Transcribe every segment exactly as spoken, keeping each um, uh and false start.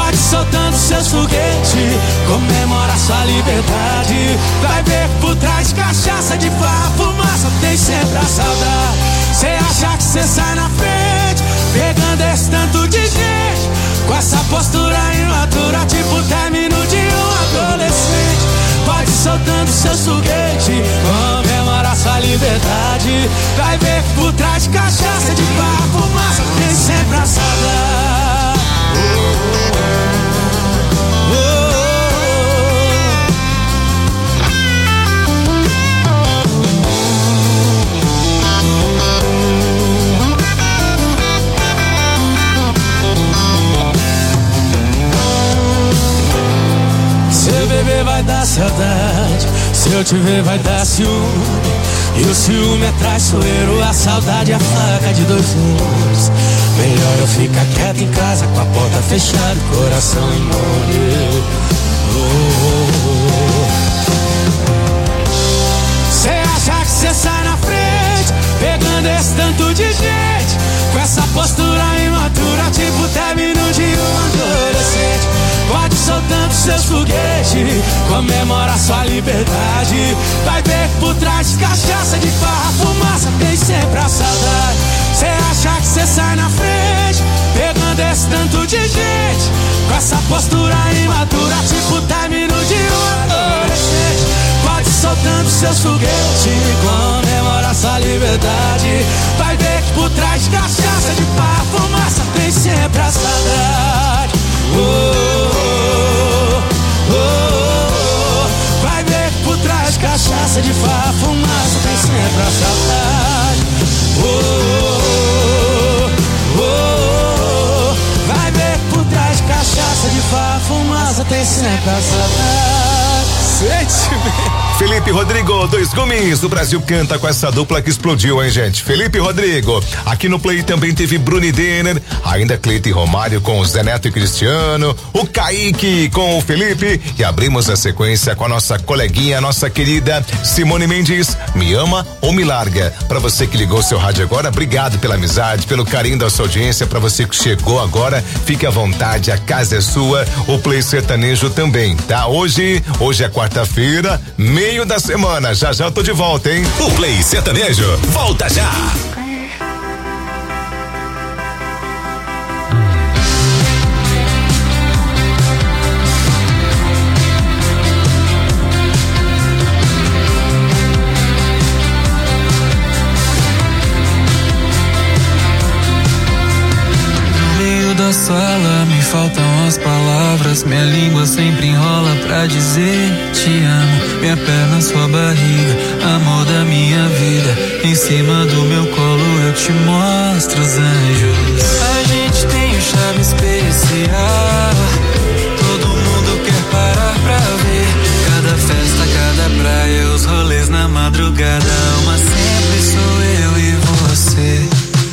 Pode ir soltando seus foguetes, comemora sua liberdade. Vai ver que por trás de cachaça, de farra, fumaça, tem sempre a saudade. Cê acha que cê sai na frente, pegando esse tanto de gente, com essa postura imatura, tipo término de um adolescente. Pode ir soltando seus foguetes, comemora sua liberdade. Vai ver que por trás de cachaça, de farra, fumaça, tem sempre a saudade. Oh, oh, se eu beber vai dar saudade, se eu te ver vai dar ciúme. E o ciúme é traiçoeiro, a saudade é a faca de dois gumes. Melhor eu ficar quieto em casa, com a porta fechada, coração imune. Cê acha que cê sai na frente, pegando esse tanto de gente, com essa postura imatura, tipo término de um adolescente. Pode ir soltando seus foguetes, comemora sua liberdade. Vai ver que por trás de cachaça, de farra, fumaça, tem sempre a saudade. Cê acha que cê sai na frente, pegando esse tanto de gente, com essa postura imatura, tipo término de um adolescente. Pode ir soltando seus foguetes, comemora sua liberdade. Vai ver que por trás de cachaça, de farra, fumaça, tem sempre a saudade. Oh, oh, oh, oh. Vai ver que por trás de cachaça, de farra, fumaça, tem sempre a saudade. Oh, oh, oh, oh. Vai ver que por trás de cachaça, de farra, fumaça, tem sempre a saudade. Sente-me. Felipe Rodrigo, dois gumes, o Brasil canta com essa dupla que explodiu, hein, gente? Felipe Rodrigo, aqui no Play também teve Bruni Denner, ainda Cleiton e Romário com o Zé Neto e Cristiano, o Kaique com o Felipe, e abrimos a sequência com a nossa coleguinha, nossa querida Simone Mendes, Me Ama ou Me Larga. Pra você que ligou seu rádio agora, obrigado pela amizade, pelo carinho da sua audiência. Pra você que chegou agora, fique à vontade, a casa é sua, o Play Sertanejo também, tá? Hoje, hoje é quarta-feira, meio da semana, já já eu tô de volta, hein? O Play Sertanejo, volta já! Da sala me faltam as palavras, minha língua sempre enrola pra dizer te amo. Minha perna, sua barriga, amor da minha vida, em cima do meu colo eu te mostro os anjos. A gente tem um charme especial, todo mundo quer parar pra ver. Cada festa, cada praia, os rolês na madrugada, uma sempre sou eu e você.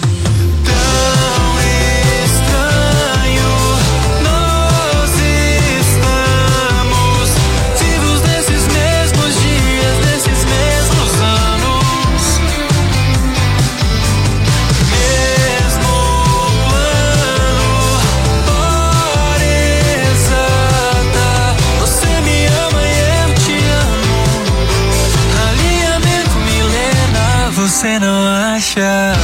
Você não acha?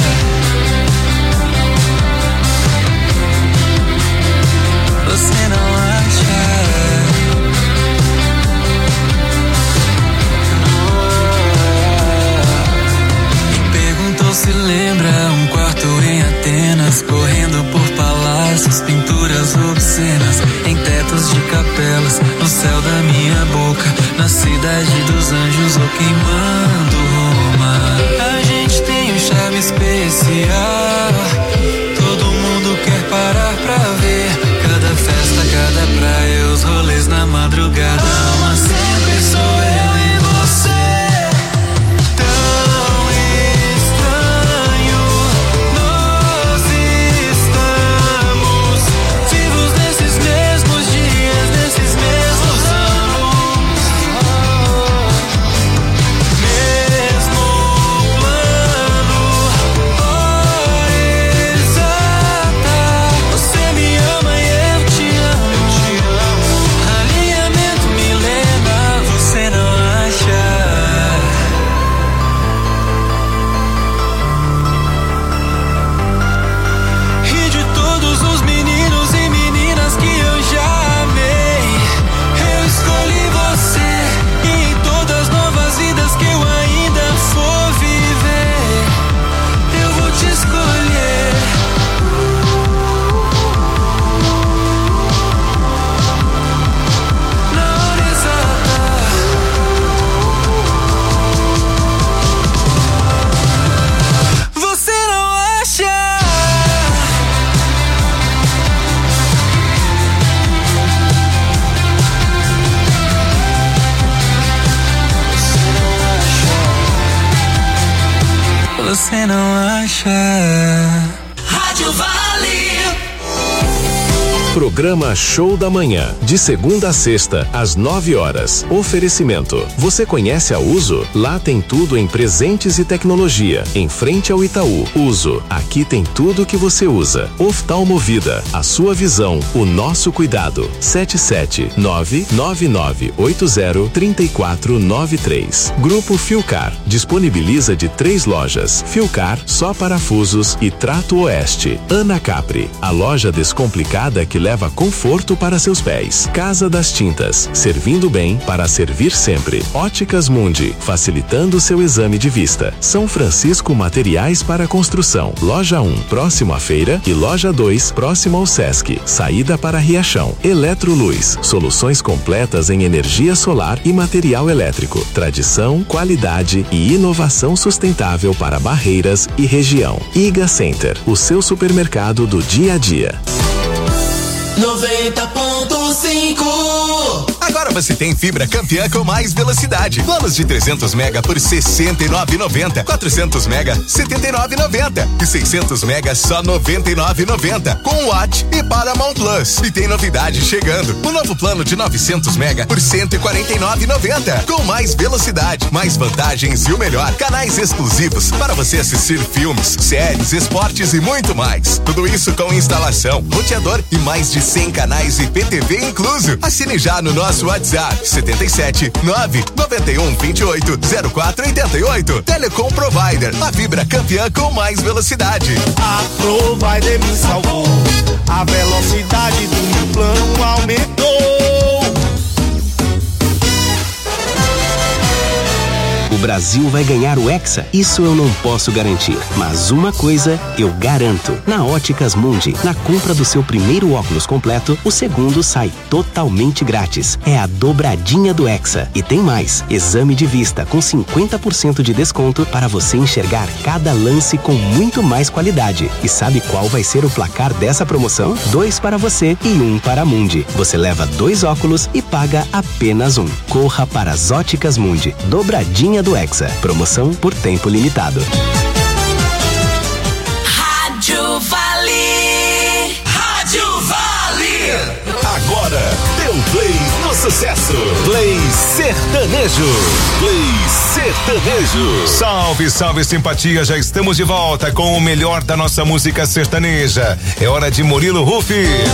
Você não acha? Me perguntou se lembra um quarto em Atenas, correndo por palácios, pinturas obscenas, em tetos de capelas, no céu da minha boca, na cidade dos anjos ou queimando Roma. A gente tem um charme especial, todo mundo quer parar pra ver. Cada festa, cada praia, os rolês na madrugada, mas sempre sou eu e você. Te você não acha? Rádio Vale. Programa Show da Manhã, de segunda a sexta, às nove horas. Oferecimento. Você conhece a Uso? Lá tem tudo em presentes e tecnologia. Em frente ao Itaú. Uso. Aqui tem tudo o que você usa. Oftalmovida. A sua visão, o nosso cuidado. sete sete nove nove nove oito zero três quatro nove três. Grupo Filcar. Disponibiliza de três lojas. Filcar, só parafusos e Trato Oeste. Ana Capri. A loja descomplicada que leva conforto para seus pés. Casa das Tintas, servindo bem para servir sempre. Óticas Mundi, facilitando seu exame de vista. São Francisco Materiais para Construção. Loja um, próximo à feira, e Loja dois, próximo ao Sesc. Saída para Riachão. Eletroluz, soluções completas em energia solar e material elétrico. Tradição, qualidade e inovação sustentável para Barreiras e região. Iga Center, o seu supermercado do dia a dia. noventa ponto cinco. Agora você tem fibra Campeã com mais velocidade. Planos de trezentos mega por sessenta e nove reais e noventa centavos. quatrocentos mega, setenta e nove reais e noventa centavos. E seiscentos mega, só noventa e nove reais e noventa centavos. Com Watch e Paramount Plus. E tem novidade chegando. O novo plano de novecentos mega por cento e quarenta e nove reais e noventa centavos. Com mais velocidade, mais vantagens e o melhor. Canais exclusivos para você assistir filmes, séries, esportes e muito mais. Tudo isso com instalação, roteador e mais de cem canais e P T V incluso. Assine já no nosso WhatsApp setenta e sete nove noventa e um vinte e oito zero quatro oitenta e oito. Telecom Provider, a fibra campeã com mais velocidade. A Provider me salvou, a velocidade do meu plano aumentou. O Brasil vai ganhar o Hexa? Isso eu não posso garantir. Mas uma coisa eu garanto. Na Óticas Mundi, na compra do seu primeiro óculos completo, o segundo sai totalmente grátis. É a dobradinha do Hexa. E tem mais. Exame de vista com cinquenta por cento de desconto para você enxergar cada lance com muito mais qualidade. E sabe qual vai ser o placar dessa promoção? Dois para você e um para a Mundi. Você leva dois óculos e paga apenas um. Corra para as Óticas Mundi. Dobradinha do Hexa. Promoção por tempo limitado. Rádio Vale. Rádio Vale. Agora, deu play no sucesso. Play Sertanejo. Play Sertanejo. Salve, salve, simpatia. Já estamos de volta com o melhor da nossa música sertaneja. É hora de Murilo Huff.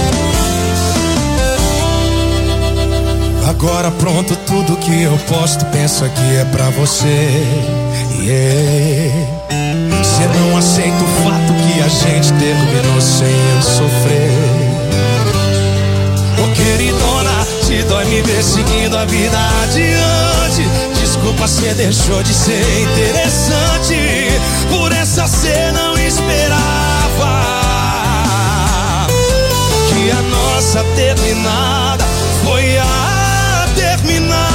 Agora pronto, tudo que eu posto, penso que é pra você. Yeah. Cê não aceita o fato que a gente terminou sem eu sofrer. Ô queridona, te dói me ver seguindo a vida adiante. Desculpa, cê deixou de ser interessante. Por essa cê não esperava que a nossa terminada foi a terminada.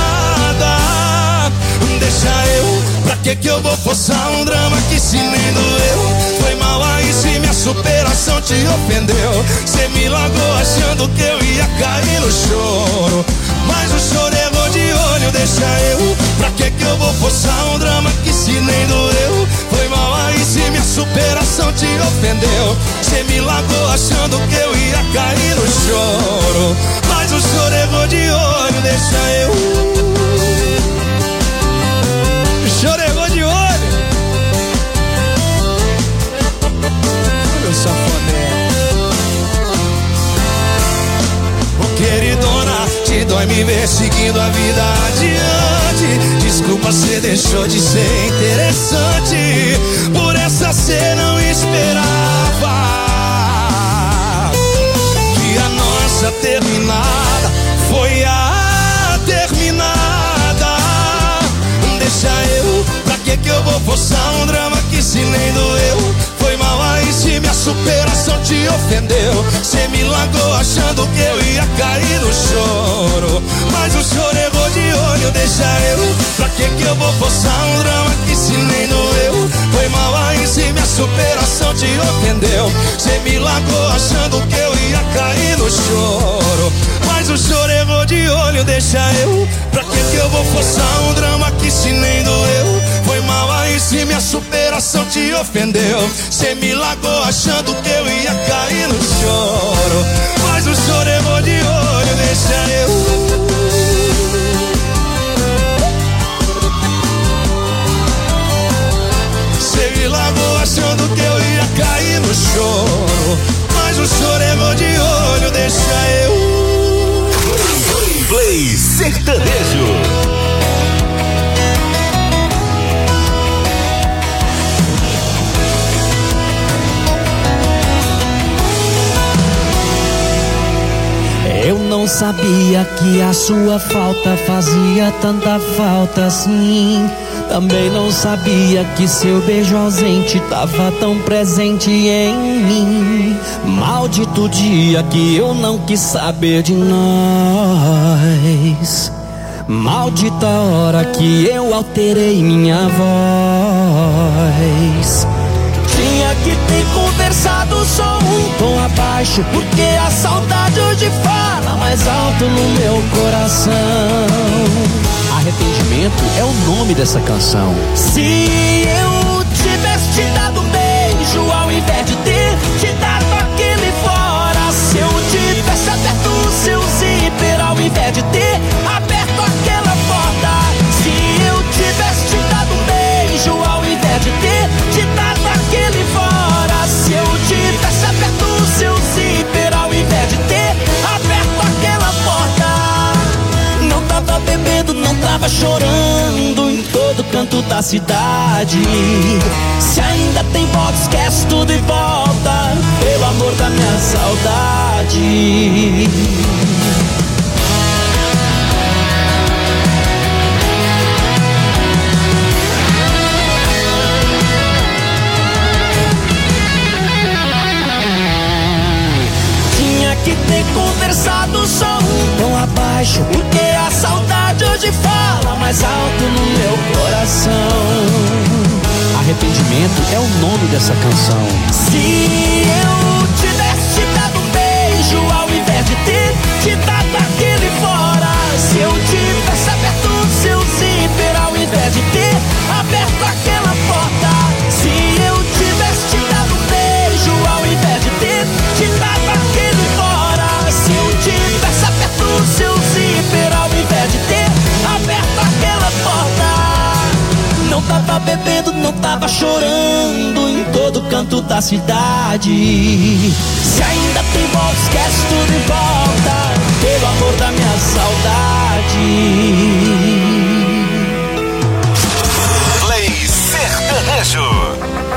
Deixa eu, pra que que eu vou forçar um drama que se nem doeu? Foi mal aí se minha superação te ofendeu. Cê me largou achando que eu ia cair no choro, mas o choro errou de olho. Deixa eu, pra que que eu vou forçar um drama que se nem doeu? Foi mal aí se minha superação te ofendeu. Cê me largou achando que eu ia cair no choro, mas o choro errou de olho. Deixa eu, o choro errou de olho. Olha o safadão. Ô queridona, te dói me ver seguindo a vida adiante. Desculpa, cê deixou de ser interessante. Por essa cê não esperava que a nossa terminada foi a terminada. Deixa eu, pra que que eu vou forçar um drama que se nem doeu? Foi mal aí se minha superação te ofendeu. Cê me largou achando que eu ia cair no choro, mas o choro errou de olho. Deixa eu, pra que que eu vou forçar um drama que se nem doeu? Foi mal aí se minha superação te ofendeu. Cê me largou achando que eu ia cair no choro, mas o choro errou de olho. Deixa eu, pra que que eu vou forçar um drama que se nem doeu? Foi mal mal aí se minha superação te ofendeu. Cê me largou achando que eu ia cair no choro, mas o choro errou de olho, deixa eu. Cê me largou achando que eu ia cair no choro, mas o choro errou de olho, deixa eu. Play Sertanejo. Eu não sabia que a sua falta fazia tanta falta assim. Também não sabia que seu beijo ausente tava tão presente em mim. Maldito dia que eu não quis saber de nós. Maldita hora que eu alterei minha voz. Tinha que ter conversado só um tom abaixo, porque a saudade hoje fala mais alto no meu coração. Arrependimento é o nome dessa canção. Se eu tivesse te dado um beijo ao invés de ter te dado aquele fora, se eu tivesse aberto o seu zíper ao invés de ter aberto aquela porta, se eu tivesse te dado um beijo ao invés de ter te dado aquele fora, se eu tivesse aberto o seu zíper ao invés de ter aberto aquela porta, não tava bebendo, não tava chorando em todo canto da cidade. Se ainda tem volta, esquece tudo e volta, pelo amor da minha saudade. Que ter conversado só um tom abaixo, porque a saudade hoje fala mais alto no meu coração. Arrependimento é o nome dessa canção. Se eu tivesse te dado um beijo ao invés de ter te dado aquele fora, se eu tivesse aberto o seu zíper ao invés de ter aberto aquela porta, se eu tivesse te dado um beijo ao invés de ter te dado aquele fora, se eu tivesse aberto o seu zíper ao invés de ter aberto aquela porta, não tava bebendo, não tava chorando em todo canto da cidade. Se ainda tem volta, esquece tudo e volta, pelo amor da minha saudade. Play Sertanejo.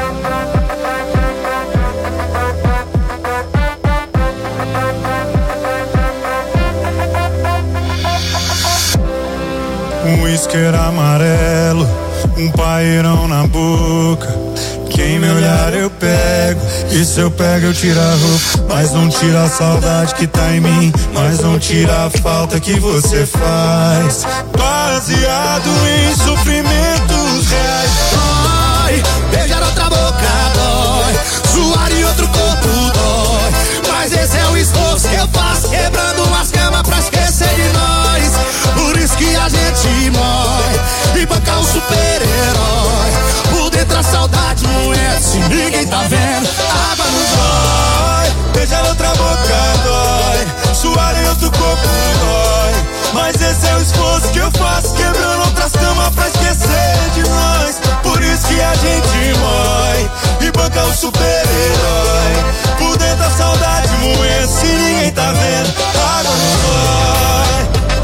Um isqueiro amarelo, um paeirão na boca. Quem me olhar eu pego, e se eu pego eu tiro a roupa. Mas não tira a saudade que tá em mim, mas não tira a falta que você faz. Baseado em sofrimentos reais. Dói, beijar outra boca dói, suar em outro corpo dói, mas esse é o esforço que eu faço, quebrando umas camas pra esquecer de nós. Por isso que a gente morre e banca um super-herói. Por dentro a saudade moeda, se ninguém tá vendo, água nos dói. Beijar outra boca dói, suar em outro corpo dói, mas esse é o esforço que eu faço, quebrando outras camas pra esquecer de nós. Por isso que a gente morre e banca um super-herói. Por dentro a saudade moeda, se ninguém tá vendo, água nos dói.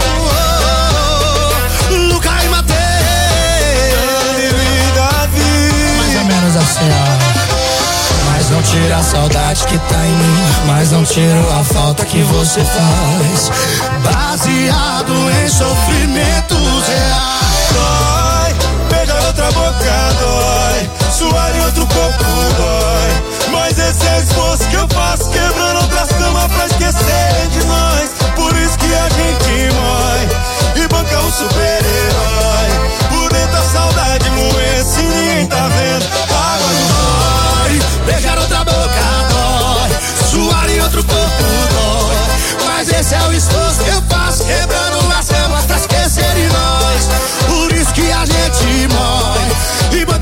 Assim, mas não tira a saudade que tá em mim, mas não tira a falta que você faz. Baseado em sofrimentos reais. Dói, beijar outra boca dói, suar em outro corpo dói, mas esse é o esforço que eu faço, quebrando outras camas pra esquecer de nós. Por isso que a gente morre e banca um super-herói. Por dentro a saudade moe, se ninguém tá vendo, água não dói. Beijar outra boca dói, suar em outro corpo dói, mas esse é o esforço que eu faço, quebrando as camas pra esquecer de nós. Por isso que a gente morre e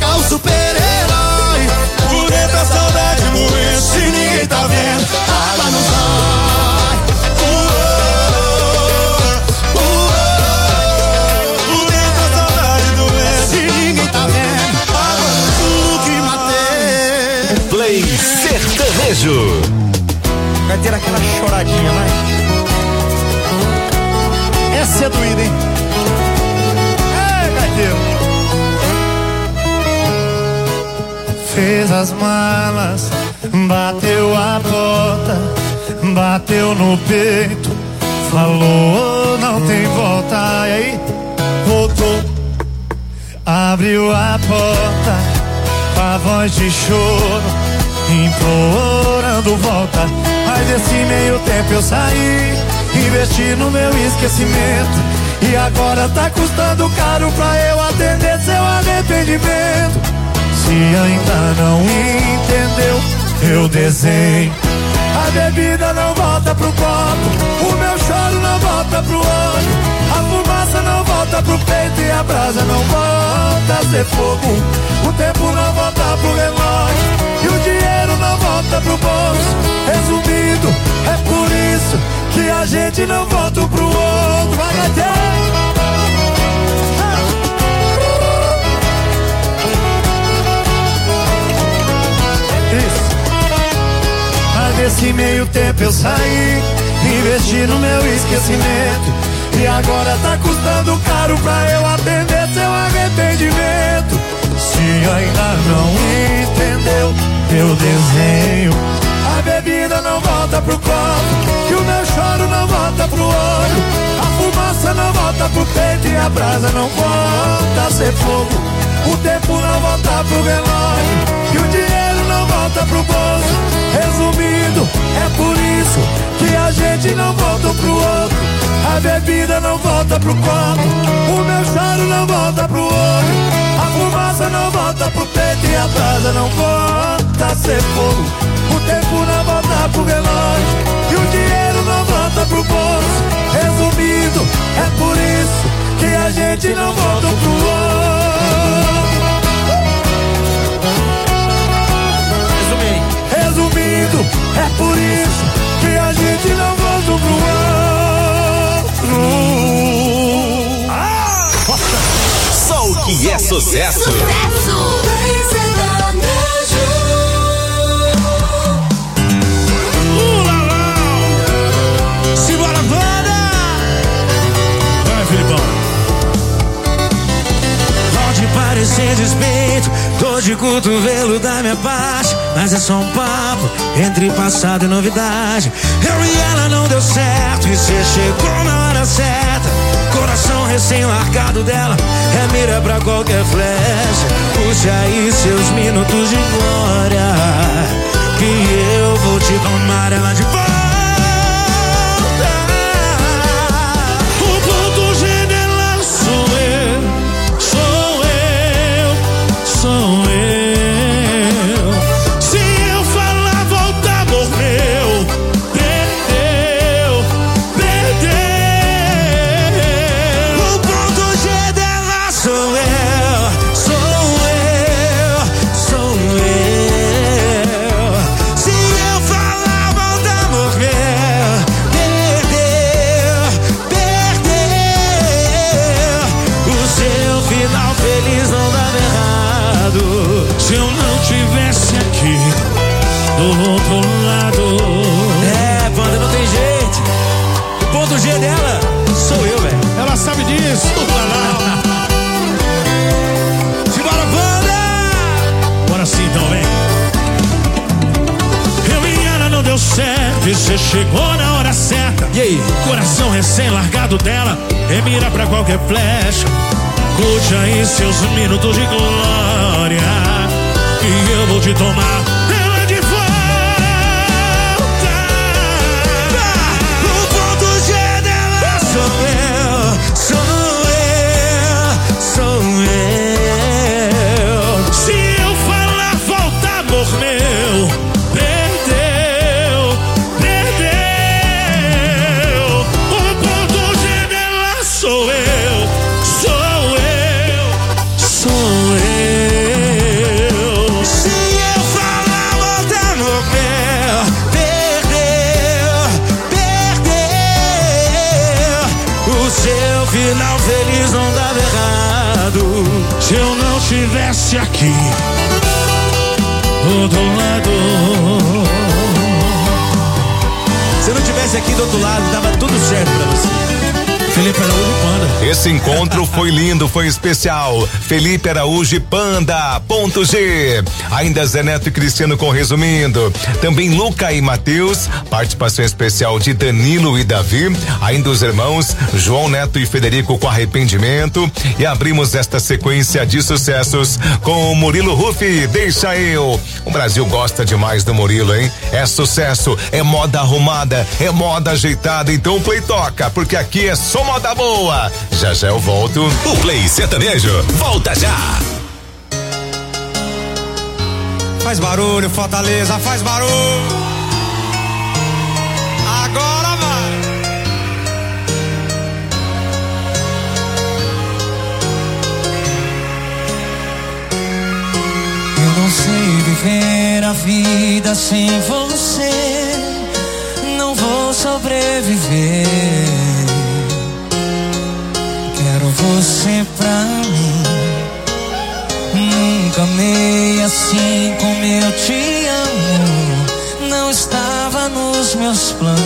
meter aquela choradinha, vai. Essa é doída, hein? É, gaiteiro. Fez as malas, bateu a porta, bateu no peito, falou não tem volta. E aí, voltou, abriu a porta, com a voz de choro, implorando volta. Mas nesse meio tempo eu saí, investi no meu esquecimento, e agora tá custando caro pra eu atender seu arrependimento. Se ainda não entendeu, eu desenho. A bebida não volta pro copo, o meu choro não volta pro olho, a fumaça não volta pro peito e a brasa não volta a ser fogo. O tempo não volta pro relógio e o dinheiro não volta pro bolso. Resumindo, é por isso que a gente não volta um pro outro. Vai, gaiteiro! Mas nesse meio tempo eu saí, investi no meu esquecimento, e agora tá custando caro pra eu atender seu arrependimento. Se ainda não entendeu, eu desenho. A bebida não volta pro copo, e o meu choro não volta pro olho, a fumaça não volta pro peito e a brasa não volta a ser fogo. O tempo não volta pro relógio e o dinheiro não volta pro bolso. Resumindo, é por isso que a gente não volta um pro outro. A bebida não volta pro copo, o meu choro não volta pro olho, a fumaça não volta pro peito e a brasa não volta a ser fogo. O tempo não volta pro relógio e o dinheiro não volta pro bolso. Resumindo, é por isso que a gente não volta um pro outro. Resumindo, é por isso que a gente não volta um pro outro. Ah! Só o que é sucesso. Sucesso! Simbora, banda! Vai, Filipão. Pode parecer despeito, tô de cotovelo da minha parte, mas é só um papo entre passado e novidade. Eu e ela não deu certo e cê chegou na hora certa. Coração recém-largado dela é mira pra qualquer flecha. Puxe aí seus minutos de glória, que eu vou te tomar ela de volta. O ponto G dela sou eu, sou eu, sou eu. Se eu falar volta, amor meu, perdeu, perdeu. O ponto G dela sou eu, sou eu, sou eu. Se eu falar volta, amor meu, perdeu, perdeu. O seu final feliz não dava errado se eu não tivesse aqui do outro lado. É, banda, não tem jeito. O ponto G dela sou eu, velho. Ela sabe disso. Simbora, banda! Bora sim, então, vem. Eu e ela não deu certo e cê chegou na hora certa. E aí? Coração recém-largado dela é mira pra qualquer flecha. Curte aí seus minutos de glória, e eu vou te tomar ela de volta. O ponto G dela sou eu, sou eu, sou eu. Se eu falar volta, amor meu, perdeu, perdeu. O ponto G dela sou eu, sou eu, sou eu. Se eu falar volta, amor meu, perdeu, perdeu. O seu final feliz não dava errado se eu não tivesse aqui do outro lado. tivesse aqui do outro lado, tava tudo certo pra você. Felipe Araújo e Panda. Esse encontro foi lindo, foi especial. Felipe Araújo e Panda, ponto G. Ainda Zé Neto e Cristiano com Resumindo. Também Luca e Matheus, participação especial de Danilo e Davi. Ainda os irmãos João Neto e Federico com Arrependimento. E abrimos esta sequência de sucessos com o Murilo Rufi, Deixa Eu. O Brasil gosta demais do Murilo, hein? É sucesso, é moda arrumada, é moda ajeitada. Então o Play toca, porque aqui é só moda boa. Já já eu volto. O Play Sertanejo volta já. Faz barulho, Fortaleza, faz barulho. Agora vai. Eu não sei viver a vida sem você. Não vou sobreviver. Quero você pra mim. Nunca amei assim como eu te amo. Não estava nos meus planos.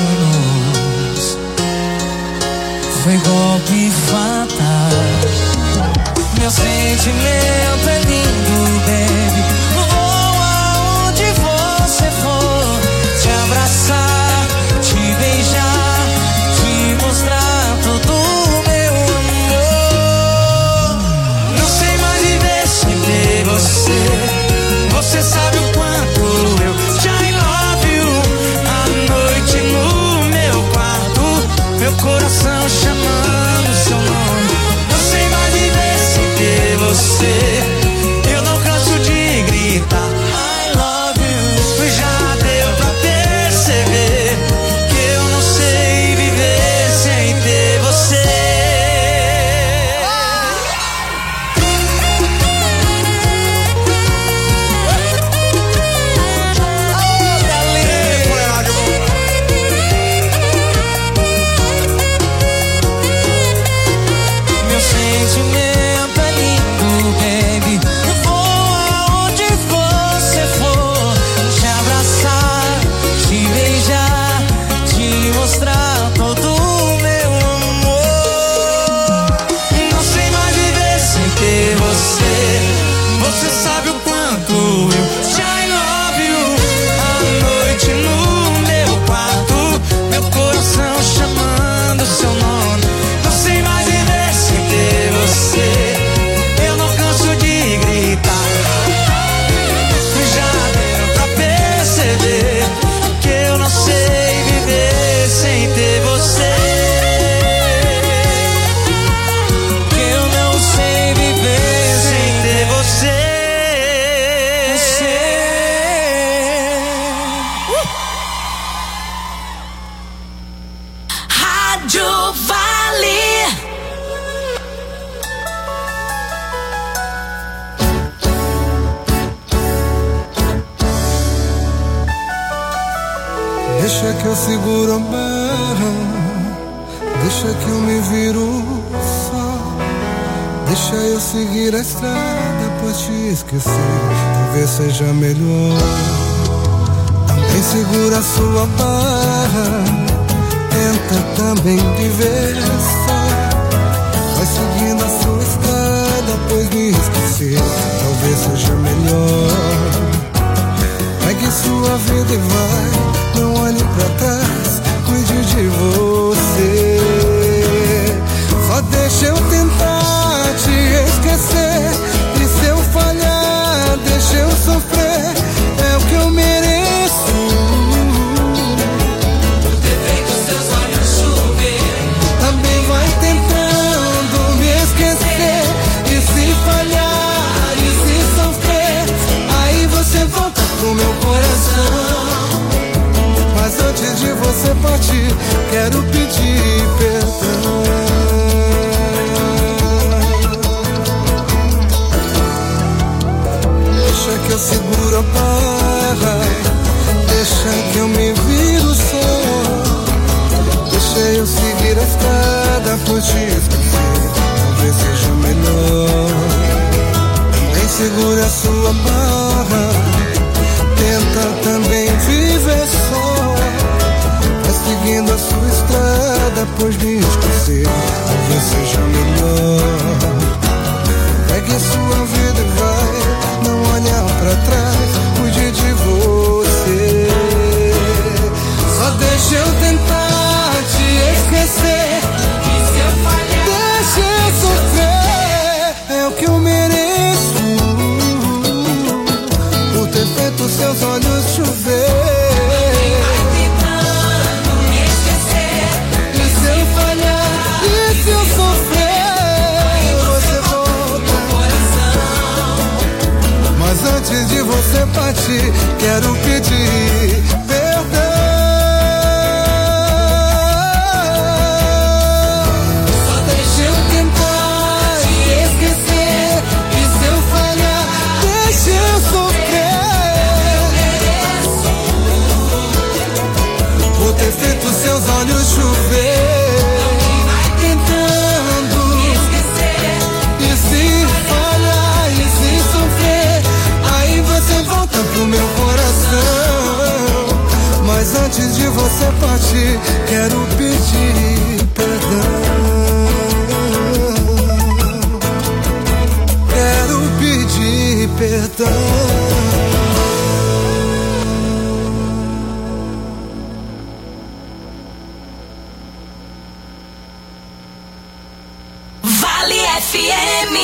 Foi golpe fatal. Meu sentimento é lindo, baby. Vou aonde você for. Te abraçar, te beijar, te mostrar todo o meu amor. Não sei mais viver sem ter você. Você sabe o quanto eu te I love you. À noite no meu quarto, meu coração chamando seu nome. Não sei mais viver sem ter você. Eu não canso de gritar I love you. Já deu pra perceber que eu não sei viver sem ter você. Meu sentimento é lindo, baby. Vou aonde você for. Te abraçar, te beijar, te mostrar todo o meu amor. Não sei mais viver sem ter você. Você sabe o quanto eu te I love you. À noite no meu quarto, meu coração chamando seu nome. Não sei mais viver sem ter você. Eu não canso de gritar. Já deu pra perceber que eu não sei viver sem ter você. Que eu não sei viver sem ter você. Você. Rádio Vale. Deixa que eu seguro a barra, deixa que eu me viro só. Deixa eu seguir a estrada pra te esquecer, talvez seja melhor. Também segura a sua barra, tenta também viver só. Vai seguindo a sua estrada, pois me esquecer talvez seja melhor. Pegue sua vida e vai, não olhe pra trás, cuide de você. Só deixa eu tentar te esquecer, e se eu falhar, deixa eu sofrer, é o que eu mereço. Por ter feito seus olhos chover. Também vai tentando me esquecer, e se falhar, e se sofrer, aí você volta pro meu coração. Mas antes de você partir, quero pedir perdão. Deixa que eu seguro a barra, deixa que eu me viro só. Deixa eu seguir a estrada por te esquecer, talvez seja melhor. Também segure a sua barra, tenta também viver só. Vai seguindo a sua estrada, pois me esquecer talvez seja melhor. Pegue sua vida e vai, não olhar pra trás, cuide de você. Só deixa eu tentar te esquecer, e se eu falhar, deixa eu sofrer. É o que eu mereço, por ter feito seus olhos chover. Vai tentando me esquecer, e se eu falhar, e se eu sofrer, você volta pro coração. Mas antes de você partir, quero pedir perdão. Só deixa eu tentar te esquecer, e se eu falhar, deixa eu sofrer. Por ter feito seus olhos chover. Vai tentando me esquecer, e se falhar, e se sofrer, aí você volta pro meu coração. Mas antes de você partir, quero pedir perdão. Quero pedir perdão. F M.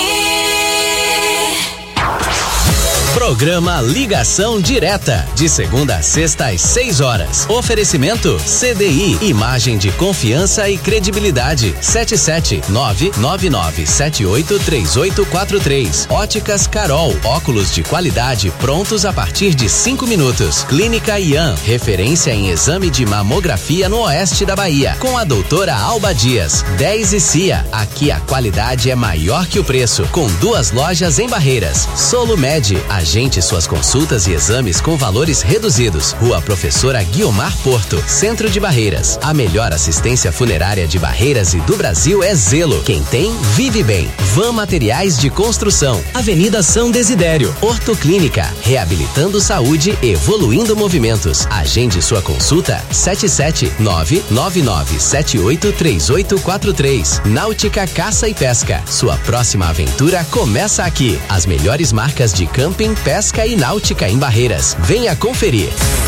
Programa Ligação Direta, de segunda a sexta às seis horas. Oferecimento C D I, imagem de confiança e credibilidade. sete sete nove nove nove sete oito três oito quatro três. Óticas Carol, óculos de qualidade prontos a partir de cinco minutos. Clínica Ian, referência em exame de mamografia no oeste da Bahia, com a doutora Alba Dias. dez e C I A, aqui a qualidade é maior que o preço, com duas lojas em Barreiras. Solumed, agende suas consultas e exames com valores reduzidos. Rua Professora Guiomar Porto, Centro de Barreiras. A melhor assistência funerária de Barreiras e do Brasil é Zelo. Quem tem, vive bem. Van Materiais de Construção. Avenida São Desidério. Ortoclínica, reabilitando saúde, evoluindo movimentos. Agende sua consulta sete sete nove nove nove sete oito três oito quatro três. Náutica Caça e Pesca. Sua próxima aventura começa aqui. As melhores marcas de camping, pesca e náutica em Barreiras. Venha conferir.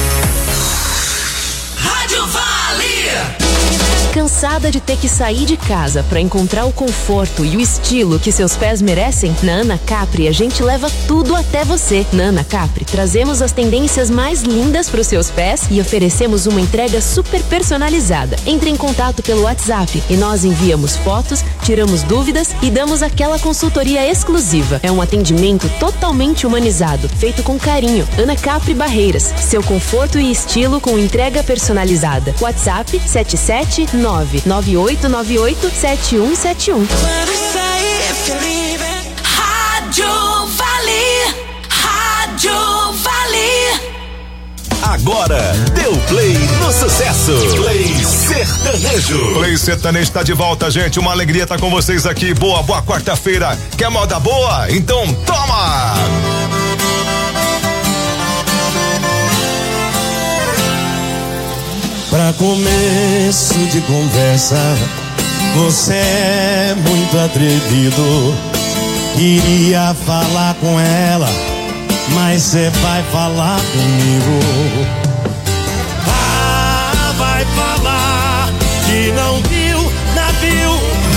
Rádio Vale. Cansada de ter que sair de casa para encontrar o conforto e o estilo que seus pés merecem? Na Ana Capri a gente leva tudo até você. Na Ana Capri trazemos as tendências mais lindas para os seus pés e oferecemos uma entrega super personalizada. Entre em contato pelo WhatsApp e nós enviamos fotos, tiramos dúvidas e damos aquela consultoria exclusiva. É um atendimento totalmente humanizado, feito com carinho. Ana Capri Barreiras, seu conforto e estilo com entrega personalizada. WhatsApp sete sete nove nove oito nove oito sete um sete um. Rádio Vale. Rádio Vale. Agora, deu play no sucesso. Play Sertanejo. Play Sertanejo está de volta, gente. Uma alegria estar com vocês aqui. Boa, boa quarta-feira. Quer moda boa? Então toma! Pra começo de conversa, você é muito atrevido. Queria falar com ela, mas cê vai falar comigo. Ah, vai falar que não viu navio,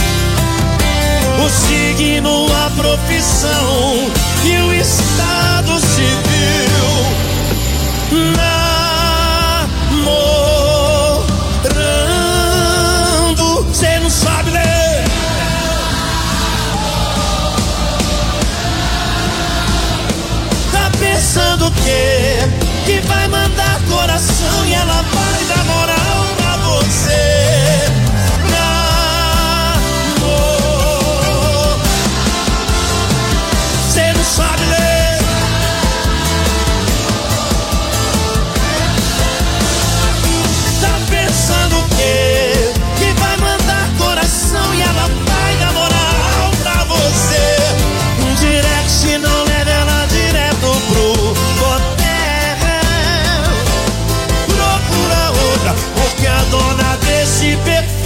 o signo, a profissão e o estado civil. Namorando, cê não sabe ler. Tá pensando o quê? Que vai mandar coração e ela vai dar moral pra você. Namor, cê não sabe ler.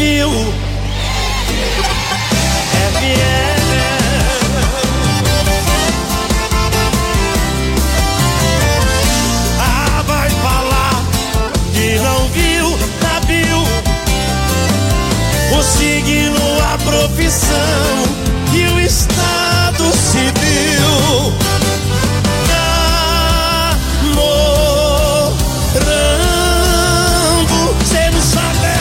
viu. É fiel. Ah, vai falar que não viu, tá viu o signo, a profissão e o estado civil. Namorando, cê não sabe.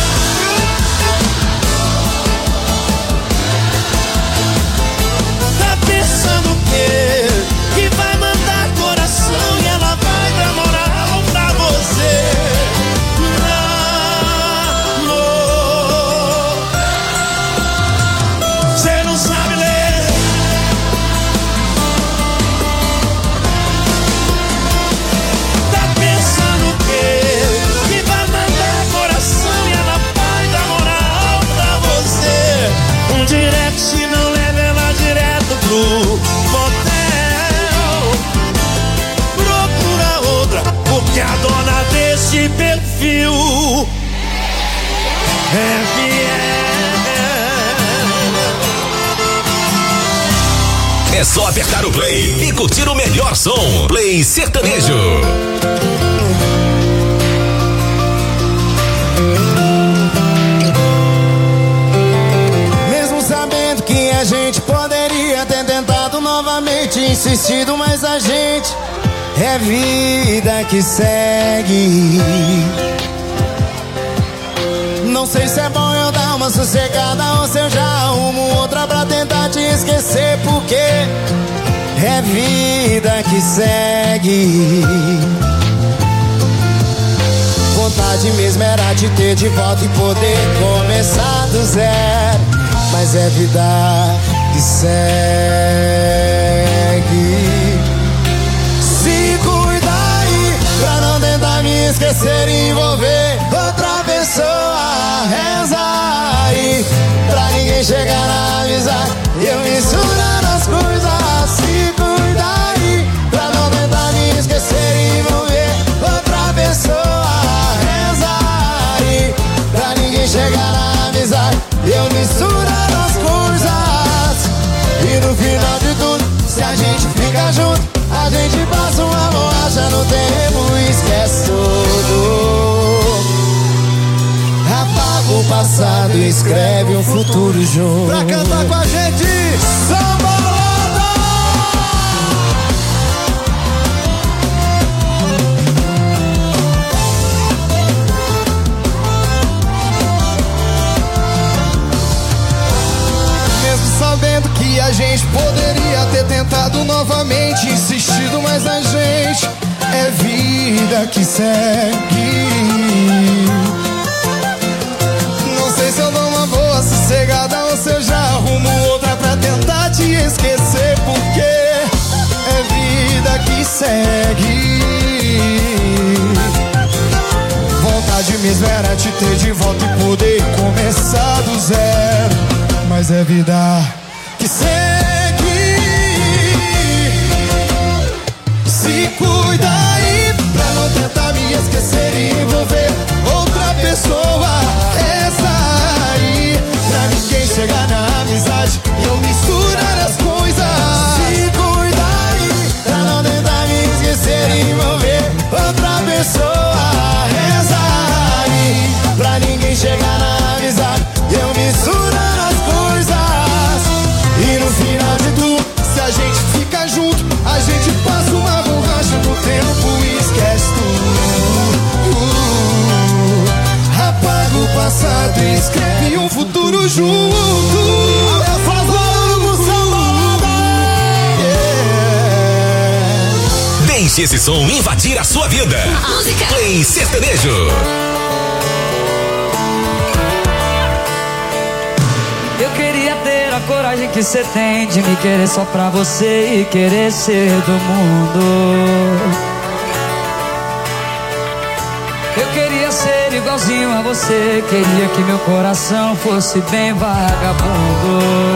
Tá pensando o quê? Que vai mandar coração e ela vai dar moral pra você. Namor, cê não sabe ler. Tá pensando o quê? Que vai mandar coração e ela vai dar moral pra você. Um direct não leva ela direto pro motel. Procura outra, porque a dona desse perfil é fiel. É só apertar o play e curtir o melhor som. Play Sertanejo. Mesmo sabendo que a gente poderia ter tentado novamente, insistido, mas a gente é vida que segue. Não sei se é bom eu dar uma sossegada ou se eu já arrumo outra pra tentar te esquecer, porque é vida que segue. Vontade mesmo era te ter de volta e poder começar do zero, mas é vida que segue. Se cuida aí pra não tentar me esquecer e envolver outra pessoa. Reza aí pra ninguém chegar na amizade e eu misturar as coisas. Se cuida aí pra não tentar me esquecer e envolver outra pessoa. Reza aí pra ninguém chegar na amizade e eu misturar as coisas. E no final de tudo, se a gente fica junto, a gente passa uma borracha no tempo e esquece tudo. Apaga o passado e escreve um futuro junto. Pra cantar com a gente, Samba Lota! Mesmo sabendo que a gente poderia ter tentado novamente, insistido, mas a gente é vida que segue. Não sei se eu dou uma boa sossegada ou se eu já arrumo outra pra tentar te esquecer, porque é vida que segue. Vontade mesmo era te ter de volta e poder começar do zero, mas é vida que segue. Se cuida aí pra não tentar me esquecer e envolver outra pessoa. Essa aí pra ninguém chegar na amizade e eu misturar as coisas. Se cuida aí pra não tentar me esquecer e envolver outra pessoa. Essa aí pra ninguém chegar na amizade e eu misturar as coisas. E no final de tudo, se a gente fica junto, a gente passa uma borracha no tempo e esquece tudo. uh, Apaga o passado e escreve um futuro junto. Deixe esse som invadir a sua vida. Música. Play Sertanejo. Eu queria ter a coragem que você tem de me querer só pra você e querer ser do mundo. Eu queria ser igualzinho a você, queria que meu coração fosse bem vagabundo.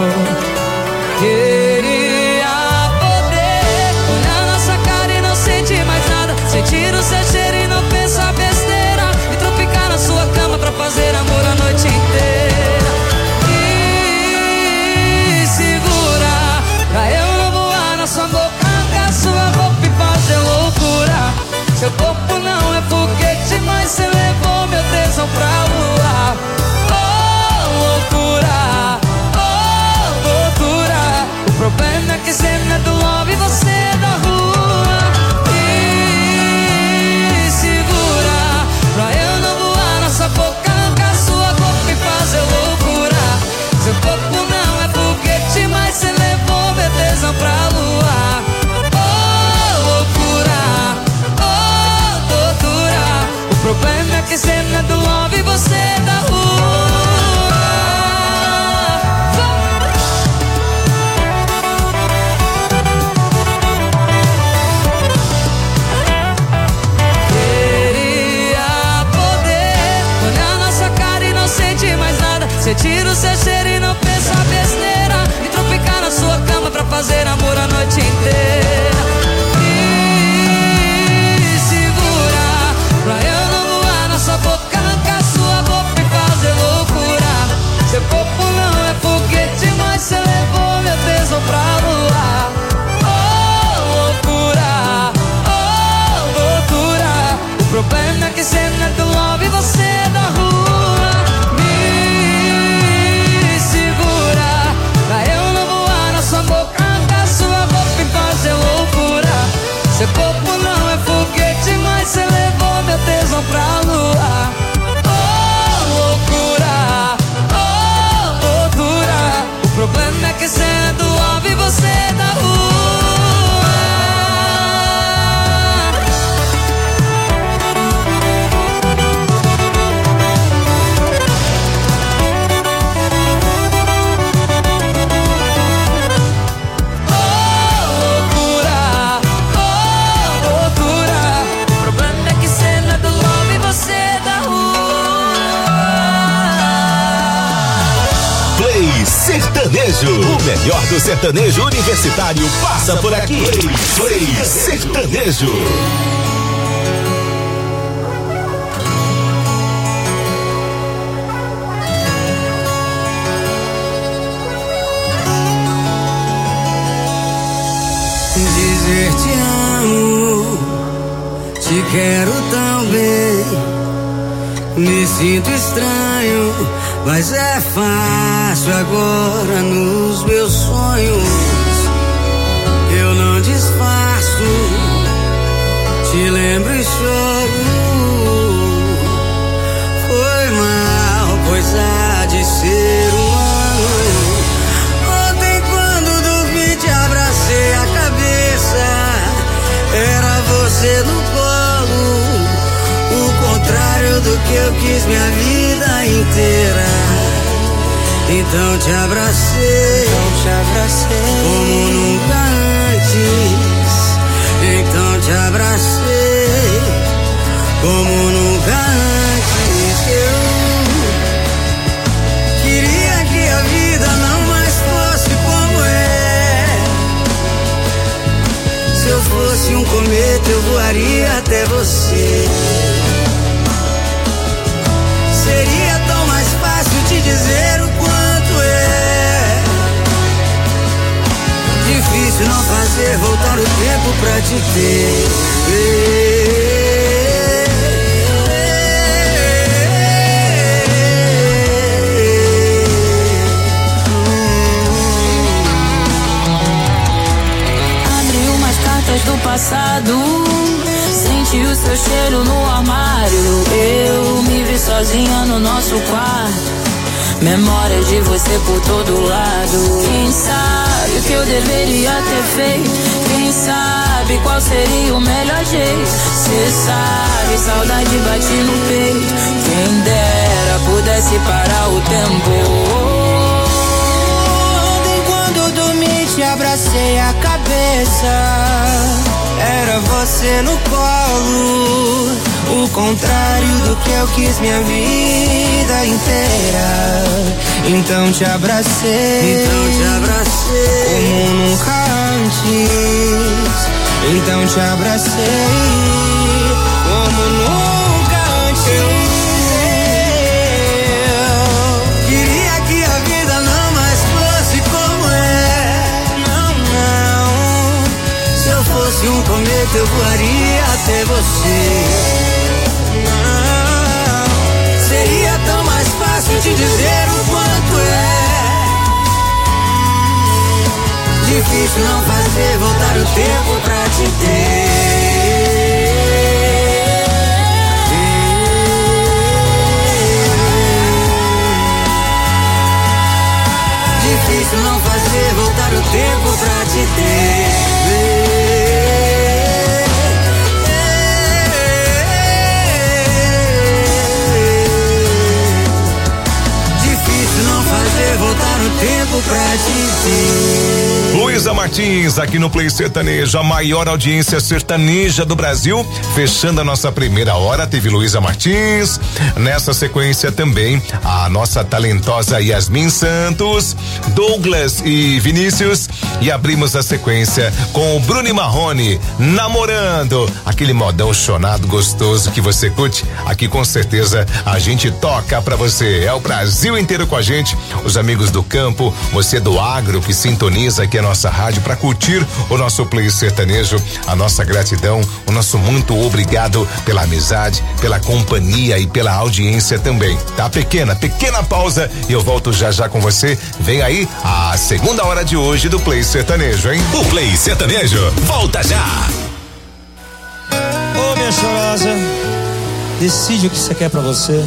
Queria poder olhar nossa cara e não sentir mais nada, sentir o seu cheiro e não pensar besteira, e tropicar na sua cama pra fazer amor a noite inteira. cena do love e você é da rua. Queria poder olhar nossa cara e não sentir mais nada. Você tira o seu cheiro e não pensa besteira. Me tropicar na sua cama pra fazer amor a noite inteira. Me segura pra eu não voar na sua boca, arrancar sua boca e fazer loucura. Seu corpo não é foguete, mas você levou meu tesão pra lua. Oh, loucura, oh, loucura. O problema é que cê não é do love e você é da rua. Me segura pra eu não voar na sua boca, arrancar sua boca e fazer loucura. Seu corpo não é foguete, mas você levou meu tesão pra lua. Oh, loucura, oh, loucura. O problema é que cê é do love e você é da rua. Sertanejo, o melhor do sertanejo universitário passa por aqui. Play Sertanejo. Dizer te amo, te quero tão bem. Me sinto estranho, mas é fácil agora nos meus sonhos. Eu não disfarço, te lembro e choro. Foi mal, coisa de ser humano. Ontem quando dormi te abracei a cabeça. Era você no colo, o contrário do que eu quis minha vida inteira. Então te abracei, então te abracei como nunca antes. Então te abracei como nunca antes. Eu queria que a vida não mais fosse como é. Se eu fosse um cometa eu voaria até você. Seria tão mais fácil te dizer o quanto é difícil não fazer voltar o tempo pra te ter. Abre umas cartas do passado, senti o seu cheiro no armário. Eu me vi sozinha no nosso quarto, memórias de você por todo lado. Quem sabe o que eu deveria ter feito? Quem sabe qual seria o melhor jeito? Cê sabe, saudade bate no peito. Quem dera pudesse parar o tempo. Ontem quando dormi te abracei a cabeça. Era você no colo, o contrário do que eu quis minha vida inteira. Então te abracei, então te abracei como nunca antes. Então te abracei como nunca antes. Eu queria que a vida não mais fosse como é. Não, não. Se eu fosse um cometa eu voaria até você. Não, seria tão mais fácil te dizer o quanto é difícil não fazer voltar o tempo pra te ter. Difícil não fazer voltar o tempo pra te ter. não fazer voltar no tempo pra te ter. Luísa Martins, aqui no Play Sertanejo, a maior audiência sertaneja do Brasil. Fechando a nossa primeira hora, teve Luísa Martins. Nessa sequência também, a nossa talentosa Yasmin Santos, Douglas e Vinícius. E abrimos a sequência com o Bruno e Marrone, Namorando. Aquele modão chonado gostoso que você curte. Aqui com certeza a gente toca pra você. É o Brasil inteiro com a gente, os amigos do campo, você do agro que sintoniza aqui a nossa rádio para curtir o nosso Play Sertanejo. A nossa gratidão, o nosso muito obrigado pela amizade, pela companhia e pela audiência também. Tá? Pequena, pequena pausa e eu volto já já com você. Vem aí a segunda hora de hoje do Play Sertanejo, hein? O Play Sertanejo volta já. Ô minha chorosa, decide o que você quer pra você.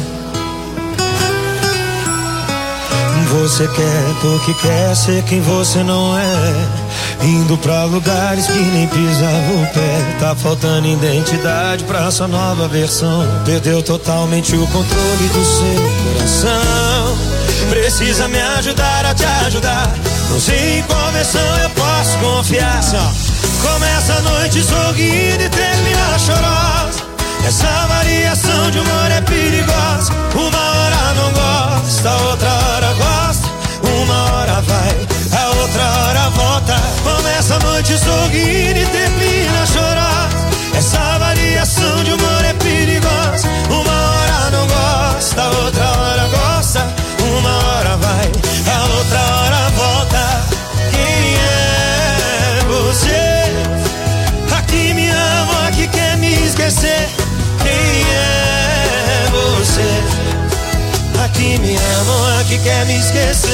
Você quer porque quer ser quem você não é, indo pra lugares que nem pisava o pé. Tá faltando identidade pra sua nova versão, perdeu totalmente o controle do seu coração. Precisa me ajudar a te ajudar, não sei em qual versão eu posso confiar. Começa a noite sorrindo e termina chorosa. Essa variação de humor é perigosa. Uma hora não gosta, outra hora gosta. Uma hora vai, a outra hora volta. Começa a noite sorrindo e termina chorando. Essa variação de humor é perigosa. Uma hora não gosta, outra hora gosta. Uma hora vai, a outra hora volta. Quem é você? Aqui me ama, aqui quer me esquecer. Quem é você? Aqui me ama, aqui quer me esquecer.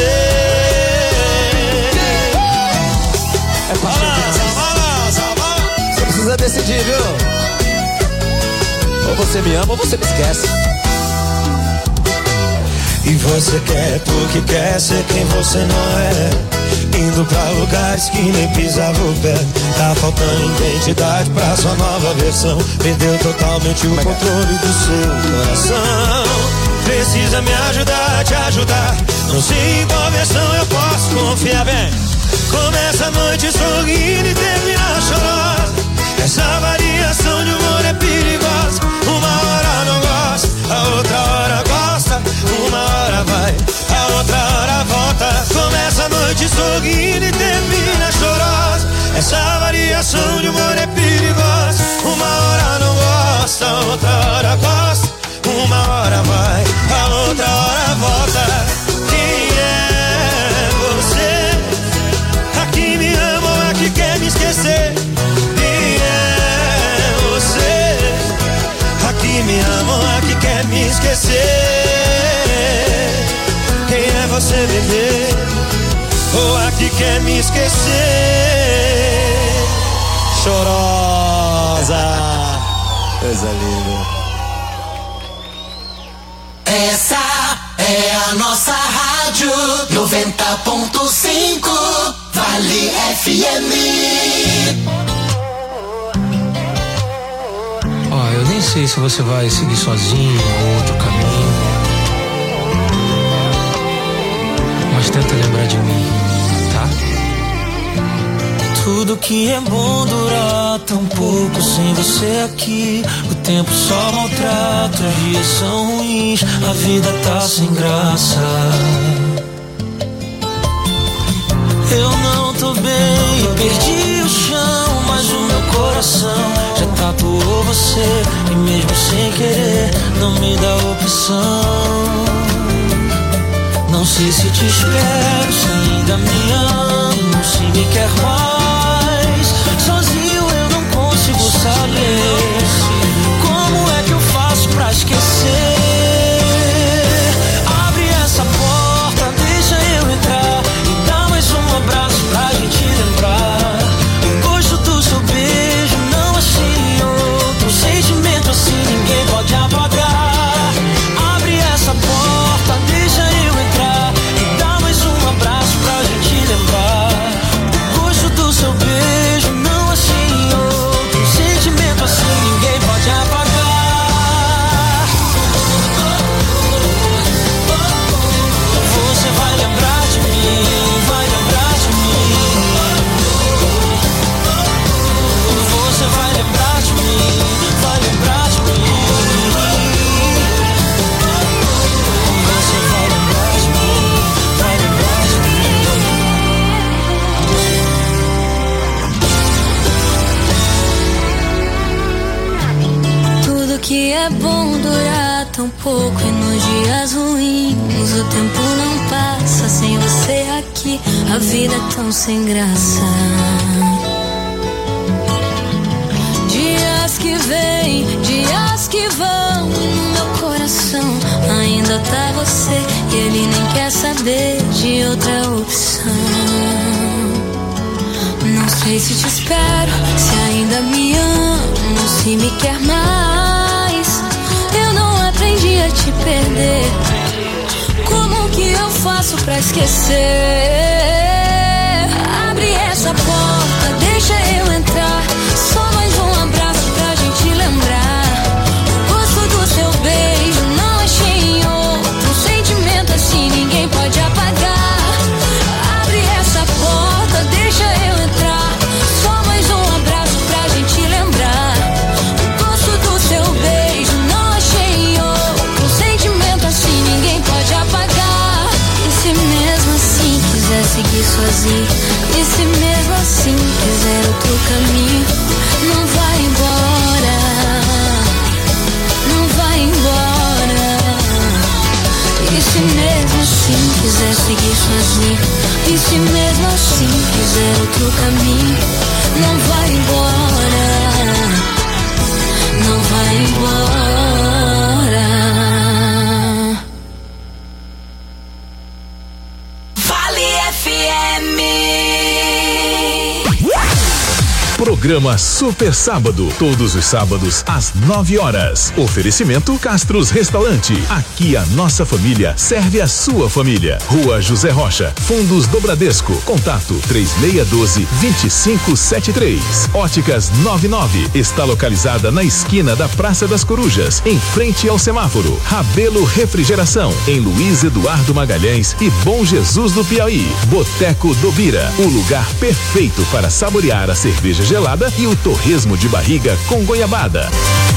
É balança, balança, balança. Você precisa decidir, viu? Ou você me ama ou você me esquece. E você quer porque quer ser quem você não é, indo pra lugares que nem pisava o pé. Tá faltando identidade pra sua nova versão, perdeu totalmente o controle do seu coração. Precisa me ajudar a te ajudar, não sei em qual versão eu posso confiar. Bem, começa a noite sorrindo e termina chorando. Essa variação de humor é perigosa. Uma hora não gosta, a outra hora gosta. Uma hora vai, a outra hora volta. Começa a noite sorrindo e termina chorosa. Essa variação de humor é perigosa. Uma hora não gosta, a outra hora gosta. Uma hora vai, a outra hora volta. Quem é você? Aqui me ama ou aqui quer me esquecer? Quem é você? Aqui me ama ou aqui quer me esquecer? Quem é você, bebê? Ou aqui quer me esquecer? Chorosa, coisa linda. Essa é a nossa rádio noventa ponto cinco Vale F M. Ó, oh, eu nem sei se você vai seguir sozinho ou outro caminho, mas tenta lembrar de mim, tá? Tudo que é bom dura tão pouco sem você aqui. O tempo só maltrata, os dias são ruins, a vida tá sem graça. Eu não tô bem, perdi o chão, mas o meu coração já tatuou você. E mesmo sem querer, não me dá opção. Não sei se te espero, se ainda me amo, se me quer mais. Sozinho eu não consigo saber como é que eu faço pra esquecer. Abre essa porta, deixa eu entrar e dá mais um abraço pra gente lembrar. O gosto do seu beijo não achei outro sentimento assim, ninguém pode apagar. Abre essa porta, deixa eu entrar e dá mais um abraço pra gente lembrar. O gosto do seu beijo não achei outro sentimento assim. é bom durar tão pouco e nos dias ruins o tempo não passa sem você aqui, a vida é tão sem graça. Dias que vêm, dias que vão, no meu coração ainda tá você e ele nem quer saber de outra opção. Não sei se te espero, se ainda me amo, se me quer mais. Eu não aprendi a te perder. Como que eu faço pra esquecer? Abre essa porta, deixa eu entrar. Só mais um abraço pra gente lembrar. O gosto do seu beijo não achei em outro. Um sentimento assim ninguém pode apagar. Abre essa porta, deixa eu entrar. Só mais um abraço pra gente lembrar. O gosto do seu beijo não achei em outro. Um sentimento assim ninguém pode apagar. E se mesmo assim quiser seguir sozinho, e se mesmo assim quiser outro caminho, não vai embora, não vai embora. E se mesmo assim quiser seguir sozinho, e se mesmo assim quiser outro caminho, não vai embora, não vai embora. Vale F M. Programa Super Sábado, todos os sábados às nove horas. Oferecimento Castros Restaurante. Aqui a nossa família serve a sua família. Rua José Rocha, Fundos do Bradesco. Contato três seis um dois, dois cinco sete três. Óticas noventa e nove está localizada na esquina da Praça das Corujas, em frente ao semáforo. Rabelo Refrigeração, em Luiz Eduardo Magalhães e Bom Jesus do Piauí. Boteco do Bira, o lugar perfeito para saborear a cerveja gelada e o torresmo de barriga com goiabada.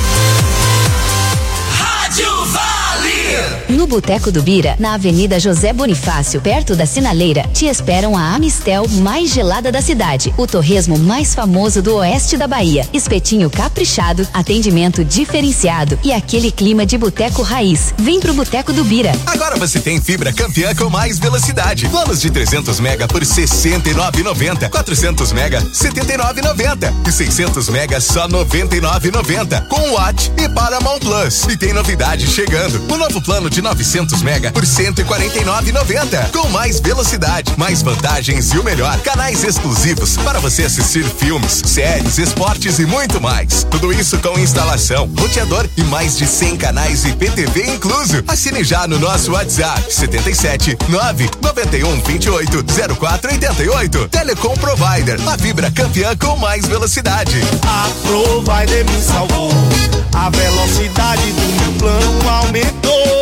Rádio Vale. No Boteco do Bira, na Avenida José Bonifácio, perto da Sinaleira, te esperam a Amistel mais gelada da cidade, o torresmo mais famoso do oeste da Bahia, espetinho caprichado, atendimento diferenciado e aquele clima de boteco raiz. Vem pro Boteco do Bira. Agora você tem fibra campeã com mais velocidade. Planos de trezentos mega por sessenta e nove reais e noventa centavos, quatrocentos mega setenta e nove reais e noventa centavos e seiscentos mega só noventa e nove reais e noventa centavos com Watt e Paramount Plus. E tem novidade chegando, o novo plano de novecentos mega por cento e quarenta e nove reais e noventa centavos com mais velocidade, mais vantagens e o melhor, canais exclusivos para você assistir filmes, séries, esportes e muito mais. Tudo isso com instalação, roteador e mais de cem canais e P T V incluso. Assine já no nosso WhatsApp setenta e sete, nove noventa e um, vinte e oito, zero quatro oitenta e oito. Telecom Provider, a fibra campeã com mais velocidade. A Provider me salvou, a velocidade do meu plano aumentou.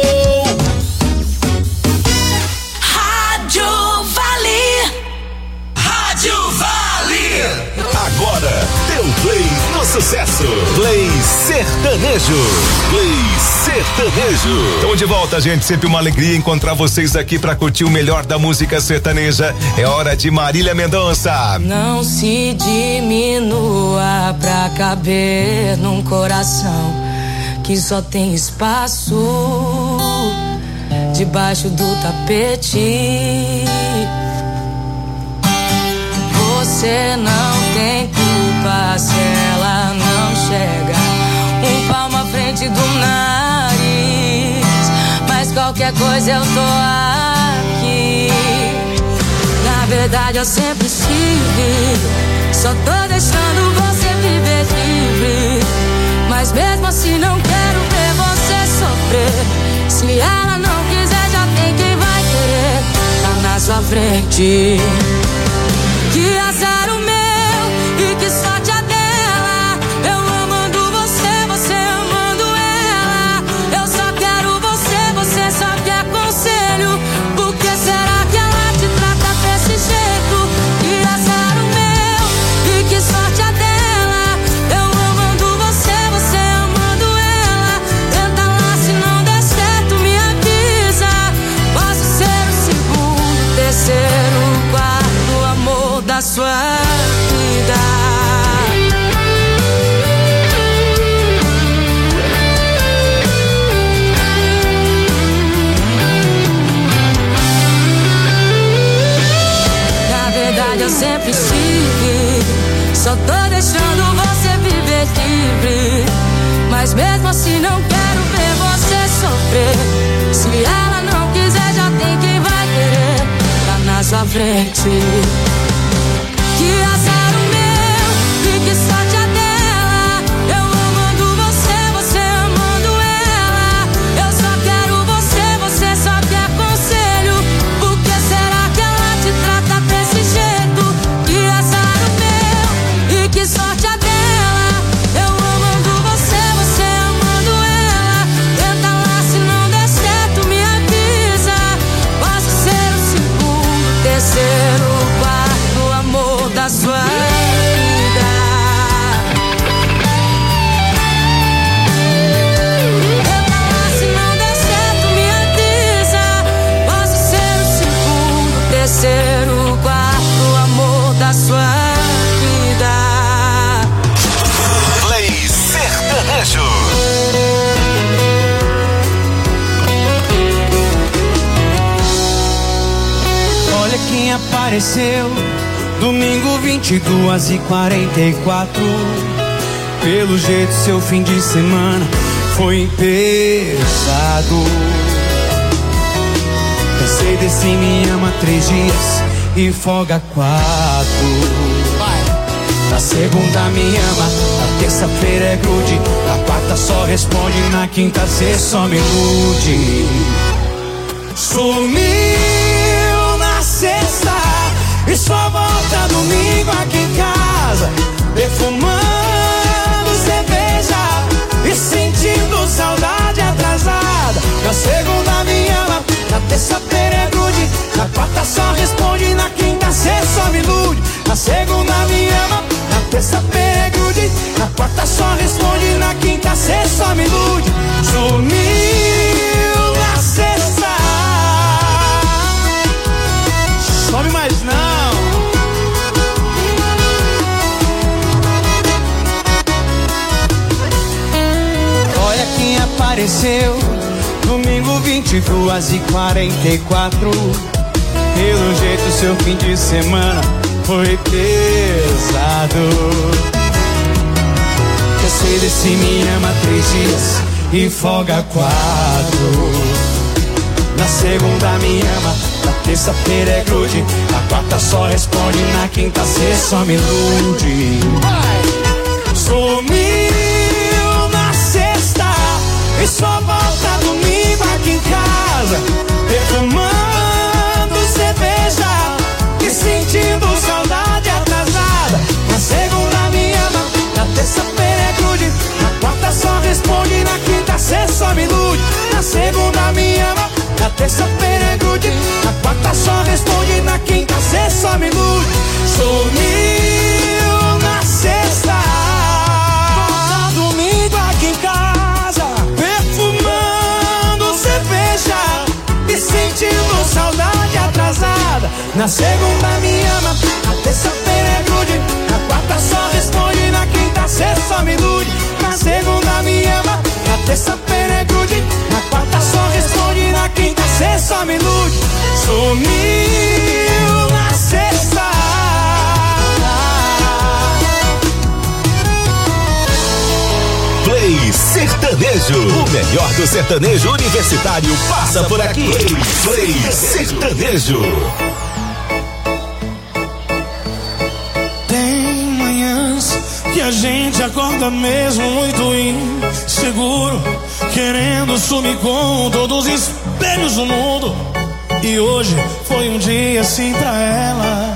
Rádio Vale. Rádio Vale. Agora, deu play no sucesso. Play sertanejo. Play sertanejo. Estamos de volta, gente. Sempre uma alegria encontrar vocês aqui para curtir o melhor da música sertaneja. É hora de Marília Mendonça. Não se diminua pra caber num coração que só tem espaço debaixo do tapete. Você não tem culpa se ela não chega um palmo à frente do nariz, mas qualquer coisa eu tô aqui. Na verdade eu sempre estive, só tô deixando você viver livre, mas mesmo assim não quero ver você sofrer. Se ela não quiser, já tem quem vai querer, tá na sua frente. Que azar o meu e que sorte a dela. Eu amando você, você amando ela. Eu só quero você, você só quer conselho. Por que será que ela te trata desse jeito? Que azar o meu e que sorte a dela. Eu amando você, você amando ela. Tenta lá, se não der certo me avisa. Posso ser o segundo, terceiro, quarto. eu sempre estive. Só tô deixando você viver livre. Mas mesmo assim não quero ver você sofrer. Se ela não quiser, já tem quem vai querer tá na sua frente. Que azar o meu e que sorte a dela. Eu amando você, você amando ela. Eu só quero você, você só quer conselho. Por que será que ela te trata desse jeito? Que azar o meu e que sorte a dela. Eu amando você, você amando ela. Tenta lá, se não der certo me avisa. Posso ser o segundo, terceiro, quarto amor da sua vida. Tenta lá, se não der certo me avisa. Posso ser o segundo, terceiro, quarto amor da sua vida. Play Sertanejo. Olha quem apareceu. Domingo vinte e duas e quarenta e quatro. Pelo jeito seu fim de semana foi pesado. Cansei desse me ama três dias e folga quatro. Na segunda me ama, na terça-feira é grude. Na quarta só responde, na quinta cê só me ilude. Sumiu na sexta e só volta domingo aqui em casa, perfumando cerveja e sentindo saudade atrasada. Na segunda me ama, na terça-feira é grude. Na quarta só responde, na quinta cê só me ilude. Na segunda me ama, na terça-feira é grude. Na quarta só responde, na quinta cê só me ilude. Sumiu na sexta. Sobe mais não. Olha quem apareceu. Domingo vinte e duas e quarenta e quatro. Pelo jeito seu fim de semana foi pesado. Cansei desse me ama três dias e folga quatro. Na segunda me ama, na terça-feira é grude. Na quarta só responde, na quinta cê só me ilude. Sumiu na sexta e só volta domingo aqui em casa, perfumando cerveja e sentindo saudade atrasada. Na segunda me ama, na terça-feira é grude. Na quarta só responde, na quinta cê só me ilude. Na segunda me ama, na terça-feira é grude. Na quarta só responde, na quinta cê só me ilude. Sumiu na sexta, volta domingo aqui em casa, perfumando cerveja e sentindo saudade atrasada. Na segunda me ama, na terça-feira é grude. Na quarta só responde, na quinta cê só me ilude. Na segunda me ama, na terça-feira é grude. Na quarta só responde, na quinta cê só me ilude. Sumiu na sexta. Play Sertanejo. O melhor do sertanejo universitário passa por aqui. Play Sertanejo. Tem manhãs que a gente acorda mesmo muito inseguro, querendo sumir com todos os espelhos do mundo. E hoje foi um dia assim pra ela.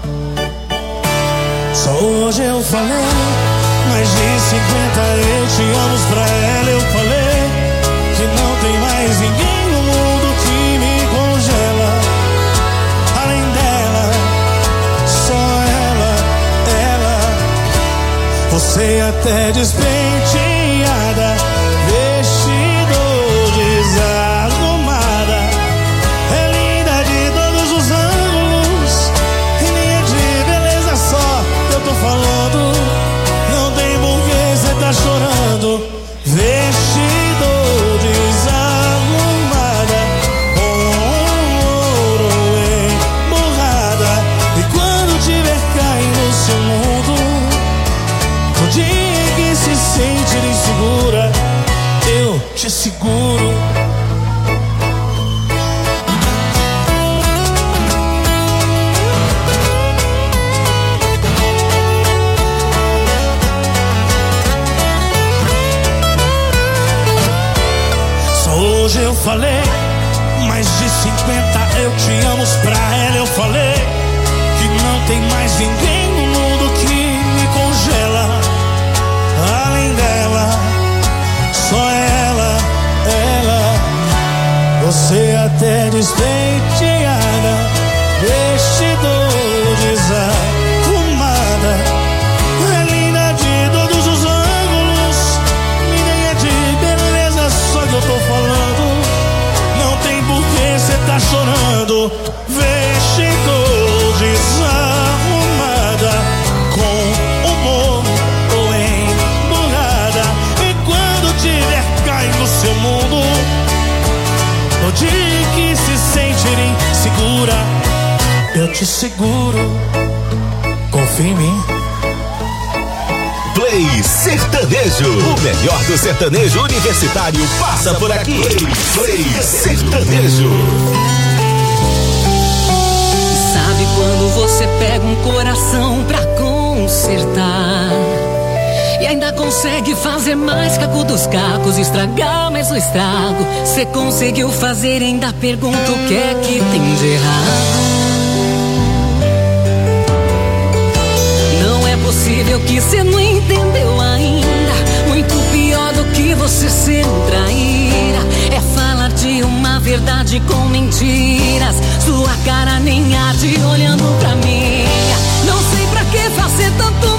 Só hoje eu falei mais de cinquenta eu te amo pra ela. Eu falei que não tem mais ninguém no mundo que me congela. Além dela, só ela, ela. Você até despenteada, vestido desarrumada, é linda de todos os ângulos, e nem é de beleza só eu tô falando. Não tem porquê cê tá chorando. Vestido desarrumada, com ouro emborrada, e quando tiver eu falei. Mais de cinquenta eu te amo, pra ela eu falei que não tem mais ninguém no mundo que me congela. Além dela, só ela, ela. Você até despenteada, vestido desarrumada, é linda de todos os ângulos, ninguém é de beleza, só que eu tô falando. Não tem por que cê tá chorando. Vestido desarrumada, com humor ou emburrada. E quando tiver caindo no seu mundo, no dia que se sentir insegura, eu te seguro. Confia em mim. Play Sertanejo. O melhor do sertanejo universitário passa por aqui. Play Sertanejo. Sabe quando você pega um coração pra consertar e ainda consegue fazer mais caco dos cacos, estragar mais o estrago. Cê conseguiu fazer, ainda pergunta o que é que tem de errado. Não é possível que cê não entendeu ainda. Muito pior do que você ser traíra é falar de uma verdade com mentiras. Sua cara nem arde olhando pra mim. Não sei pra que fazer tanto